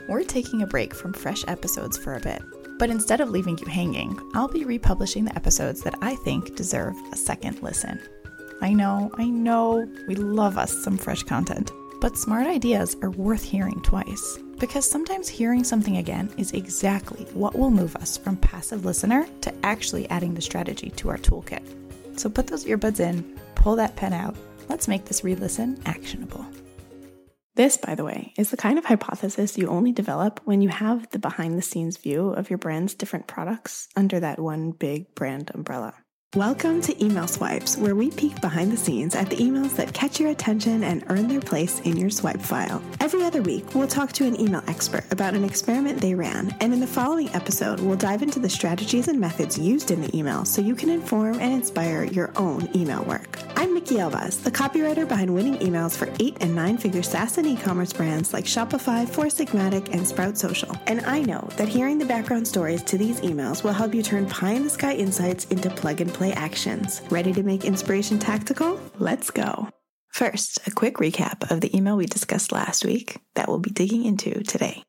we're taking a break from fresh episodes for a bit. But instead of leaving you hanging, I'll be republishing the episodes that I think deserve a second listen. I know, we love us some fresh content, but smart ideas are worth hearing twice. Because sometimes hearing something again is exactly what will move us from passive listener to actually adding the strategy to our toolkit. So put those earbuds in, pull that pen out, let's make this re-listen actionable. This, by the way, is the kind of hypothesis you only develop when you have the behind-the-scenes view of your brand's different products under that one big brand umbrella. Welcome to Email Swipes, where we peek behind the scenes at the emails that catch your attention and earn their place in your swipe file. Every other week, we'll talk to an email expert about an experiment they ran, and in the following episode, we'll dive into the strategies and methods used in the email so you can inform and inspire your own email work. I'm Nikki Elvas, the copywriter behind winning emails for 8- and 9-figure SaaS and e-commerce brands like Shopify, Four Sigmatic, and Sprout Social. And I know that hearing the background stories to these emails will help you turn pie-in-the-sky insights into plug-and-play actions. Ready to make inspiration tactical? Let's go. First, a quick recap of the email we discussed last week that we'll be digging into today.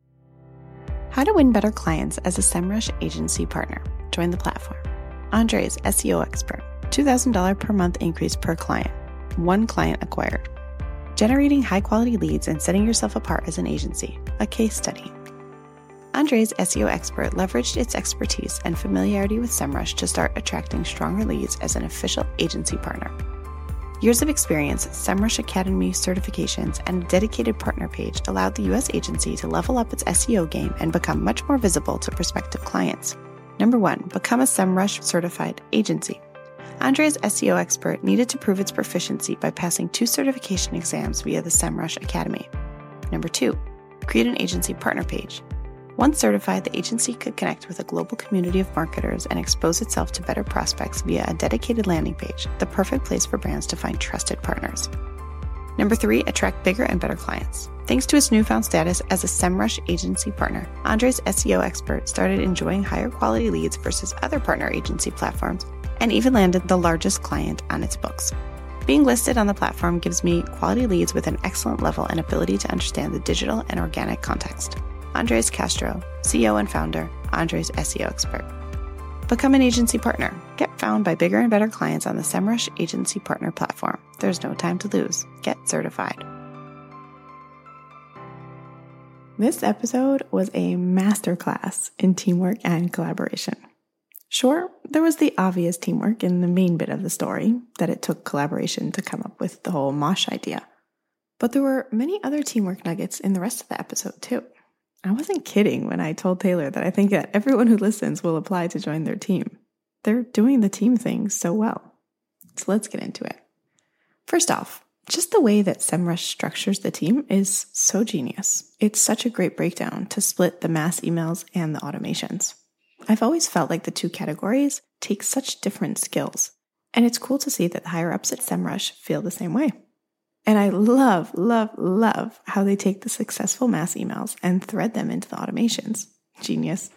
How to win better clients as a SEMrush agency partner. Join the platform. Andre's SEO expert. $2,000 per month increase per client. 1 client acquired. Generating high-quality leads and setting yourself apart as an agency. A case study. Andre's SEO expert leveraged its expertise and familiarity with SEMrush to start attracting stronger leads as an official agency partner. Years of experience, SEMrush Academy certifications, and a dedicated partner page allowed the U.S. agency to level up its SEO game and become much more visible to prospective clients. Number 1, become a SEMrush certified agency. Andre's SEO expert needed to prove its proficiency by passing 2 certification exams via the SEMrush Academy. Number 2, create an agency partner page. Once certified, the agency could connect with a global community of marketers and expose itself to better prospects via a dedicated landing page, the perfect place for brands to find trusted partners. Number 3, attract bigger and better clients. Thanks to its newfound status as a SEMrush agency partner, Andre's SEO expert started enjoying higher quality leads versus other partner agency platforms and even landed the largest client on its books. Being listed on the platform gives me quality leads with an excellent level and ability to understand the digital and organic context. Andres Castro, CEO and founder, Andre's SEO expert. Become an agency partner. Get found by bigger and better clients on the SEMrush agency partner platform. There's no time to lose. Get certified. This episode was a masterclass in teamwork and collaboration. Sure, there was the obvious teamwork in the main bit of the story, that it took collaboration to come up with the whole Mosh idea. But there were many other teamwork nuggets in the rest of the episode too. I wasn't kidding when I told Taylor that I think that everyone who listens will apply to join their team. They're doing the team thing so well. So let's get into it. First off, just the way that SEMrush structures the team is so genius. It's such a great breakdown to split the mass emails and the automations. I've always felt like the 2 categories take such different skills, and it's cool to see that the higher-ups at SEMrush feel the same way. And I love how they take the successful mass emails and thread them into the automations. Genius.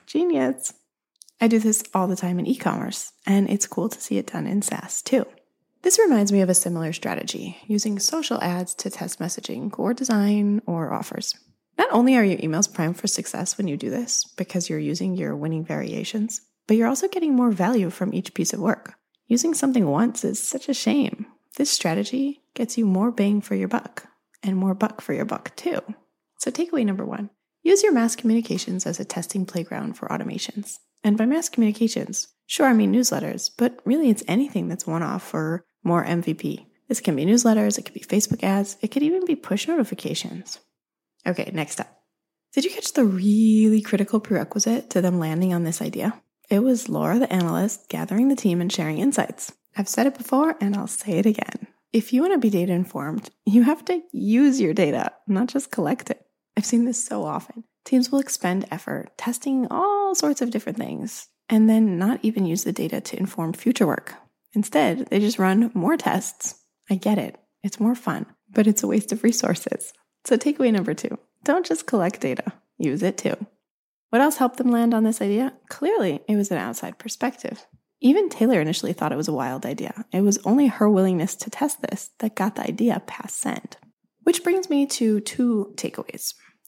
I do this all the time in e-commerce, and it's cool to see it done in SaaS too. This reminds me of a similar strategy, using social ads to test messaging or design or offers. Not only are your emails primed for success when you do this, because you're using your winning variations, but you're also getting more value from each piece of work. Using something once is such a shame. This strategy gets you more bang for your buck, and more buck for your buck too. So takeaway number 1, use your mass communications as a testing playground for automations. And by mass communications, sure, I mean newsletters, but really it's anything that's one-off or more MVP. This can be newsletters, it could be Facebook ads, it could even be push notifications. Okay, next up. Did you catch the really critical prerequisite to them landing on this idea? It was Laura the analyst gathering the team and sharing insights. I've said it before and I'll say it again. If you want to be data informed, you have to use your data, not just collect it. I've seen this so often. Teams will expend effort testing all sorts of different things and then not even use the data to inform future work. Instead, they just run more tests. I get it. It's more fun, but it's a waste of resources. So takeaway number 2, don't just collect data, use it too. What else helped them land on this idea? Clearly, it was an outside perspective. Even Taylor initially thought it was a wild idea. It was only her willingness to test this that got the idea past send. Which brings me to 2 takeaways.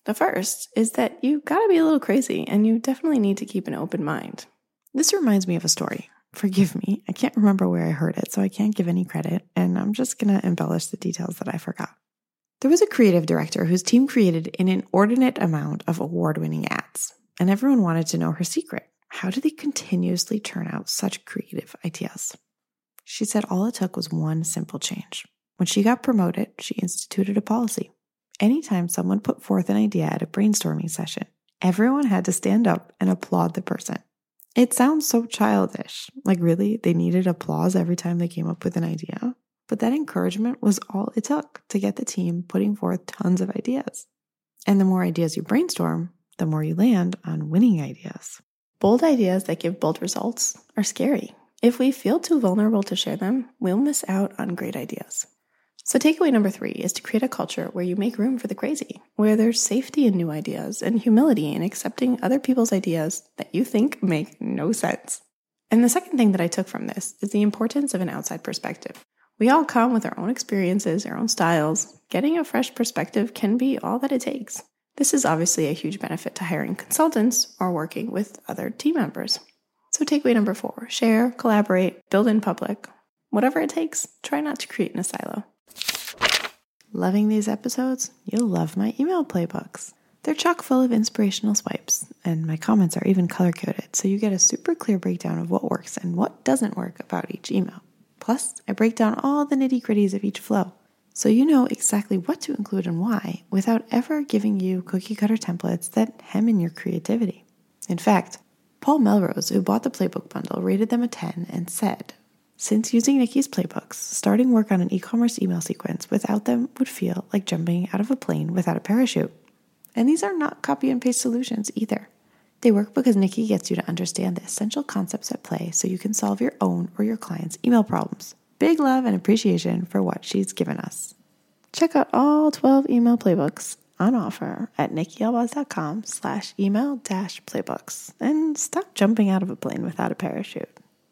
The first is that you gotta be a little crazy and you definitely need to keep an open mind. This reminds me of a story. Forgive me, I can't remember where I heard it, so I can't give any credit, and I'm just gonna embellish the details that I forgot. There was a creative director whose team created an inordinate amount of award-winning ads, and everyone wanted to know her secret. How do they continuously turn out such creative ideas? She said all it took was one simple change. When she got promoted, she instituted a policy. Anytime someone put forth an idea at a brainstorming session, everyone had to stand up and applaud the person. It sounds so childish. Like really, they needed applause every time they came up with an idea? But that encouragement was all it took to get the team putting forth tons of ideas. And the more ideas you brainstorm, the more you land on winning ideas. Bold ideas that give bold results are scary. If we feel too vulnerable to share them, we'll miss out on great ideas. So takeaway number 3 is to create a culture where you make room for the crazy, where there's safety in new ideas and humility in accepting other people's ideas that you think make no sense. And the second thing that I took from this is the importance of an outside perspective. We all come with our own experiences, our own styles. Getting a fresh perspective can be all that it takes. This is obviously a huge benefit to hiring consultants or working with other team members. So takeaway number 4, share, collaborate, build in public. Whatever it takes, try not to create in a silo. Loving these episodes? You'll love my email playbooks. They're chock full of inspirational swipes, and my comments are even color-coded, so you get a super clear breakdown of what works and what doesn't work about each email. Plus, I break down all the nitty-gritties of each flow, so you know exactly what to include and why without ever giving you cookie-cutter templates that hem in your creativity. In fact, Paul Melrose, who bought the playbook bundle, rated them a 10 and said, "Since using Nikki's playbooks, starting work on an e-commerce email sequence without them would feel like jumping out of a plane without a parachute." And these are not copy and paste solutions either. They work because Nikki gets you to understand the essential concepts at play so you can solve your own or your client's email problems. Big love and appreciation for what she's given us. Check out all 12 email playbooks on offer at nikkielbaz.com/email-playbooks and stop jumping out of a plane without a parachute.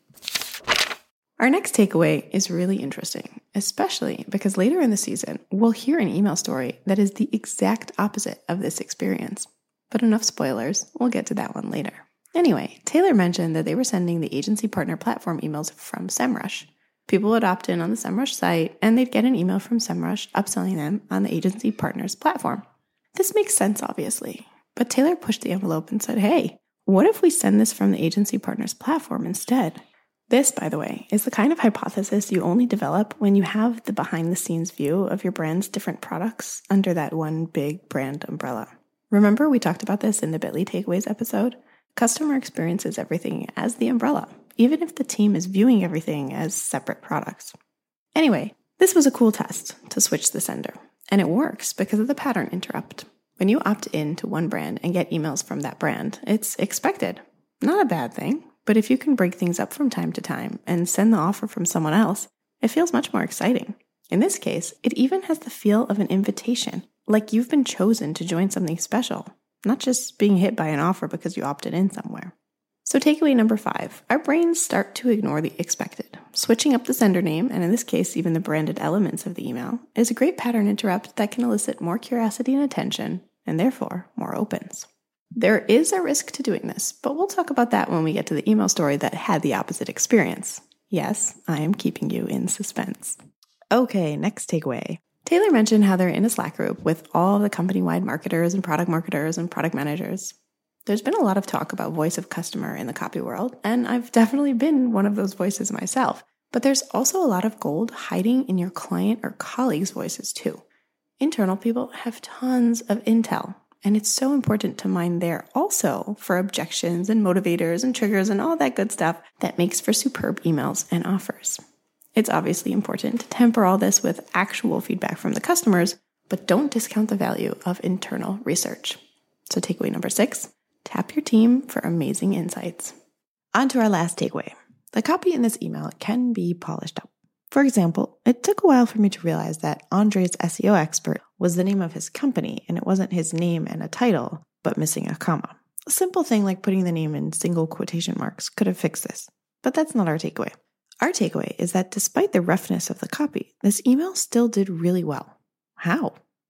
Our next takeaway is really interesting, especially because later in the season, we'll hear an email story that is the exact opposite of this experience. But enough spoilers, we'll get to that one later. Anyway, Taylor mentioned that they were sending the agency partner platform emails from SEMrush. People would opt in on the SEMrush site, and they'd get an email from SEMrush upselling them on the agency partner's platform. This makes sense, obviously, but Taylor pushed the envelope and said, hey, what if we send this from the agency partner's platform instead? This, by the way, is the kind of hypothesis you only develop when you have the behind-the-scenes view of your brand's different products under that one big brand umbrella. Remember we talked about this in the Bitly Takeaways episode? Customer experiences everything as the umbrella, even if the team is viewing everything as separate products. Anyway, this was a cool test to switch the sender, and it works because of the pattern interrupt. When you opt in to one brand and get emails from that brand, it's expected. Not a bad thing. But if you can break things up from time to time and send the offer from someone else, it feels much more exciting. In this case, it even has the feel of an invitation, like you've been chosen to join something special, not just being hit by an offer because you opted in somewhere. So takeaway number 5, our brains start to ignore the expected. Switching up the sender name, and in this case even the branded elements of the email, is a great pattern interrupt that can elicit more curiosity and attention, and therefore more opens. There is a risk to doing this, but we'll talk about that when we get to the email story that had the opposite experience. Yes, I am keeping you in suspense. Okay, next takeaway. Taylor mentioned how they're in a Slack group with all the company-wide marketers and product managers. There's been a lot of talk about voice of customer in the copy world, and I've definitely been one of those voices myself. But there's also a lot of gold hiding in your client or colleagues' voices too. Internal people have tons of intel. And it's so important to mine there also for objections and motivators and triggers and all that good stuff that makes for superb emails and offers. It's obviously important to temper all this with actual feedback from the customers, but don't discount the value of internal research. So takeaway number 6, tap your team for amazing insights. On to our last takeaway. The copy in this email can be polished up. For example, it took a while for me to realize that Andre's SEO expert was the name of his company and it wasn't his name and a title, but missing a comma. A simple thing like putting the name in single quotation marks could have fixed this, but that's not our takeaway. Our takeaway is that despite the roughness of the copy, this email still did really well. How?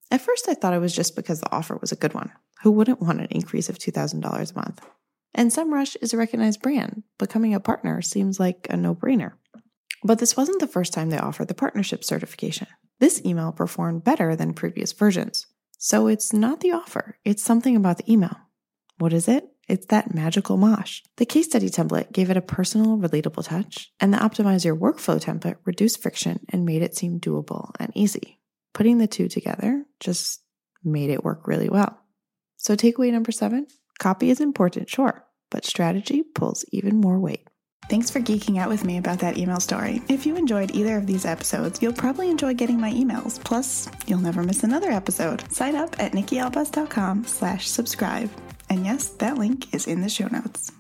At first, I thought it was just because the offer was a good one. Who wouldn't want an increase of $2,000 a month? And SEMrush is a recognized brand. Becoming a partner seems like a no-brainer. But this wasn't the first time they offered the partnership certification. This email performed better than previous versions. So it's not the offer, it's something about the email. What is it? It's that magical mosh. The case study template gave it a personal, relatable touch, and the Optimize Your Workflow template reduced friction and made it seem doable and easy. Putting the two together just made it work really well. So takeaway number 7, copy is important, sure, but strategy pulls even more weight. Thanks for geeking out with me about that email story. If you enjoyed either of these episodes, you'll probably enjoy getting my emails. Plus, you'll never miss another episode. Sign up at nikkialbaz.com/subscribe. And yes, that link is in the show notes.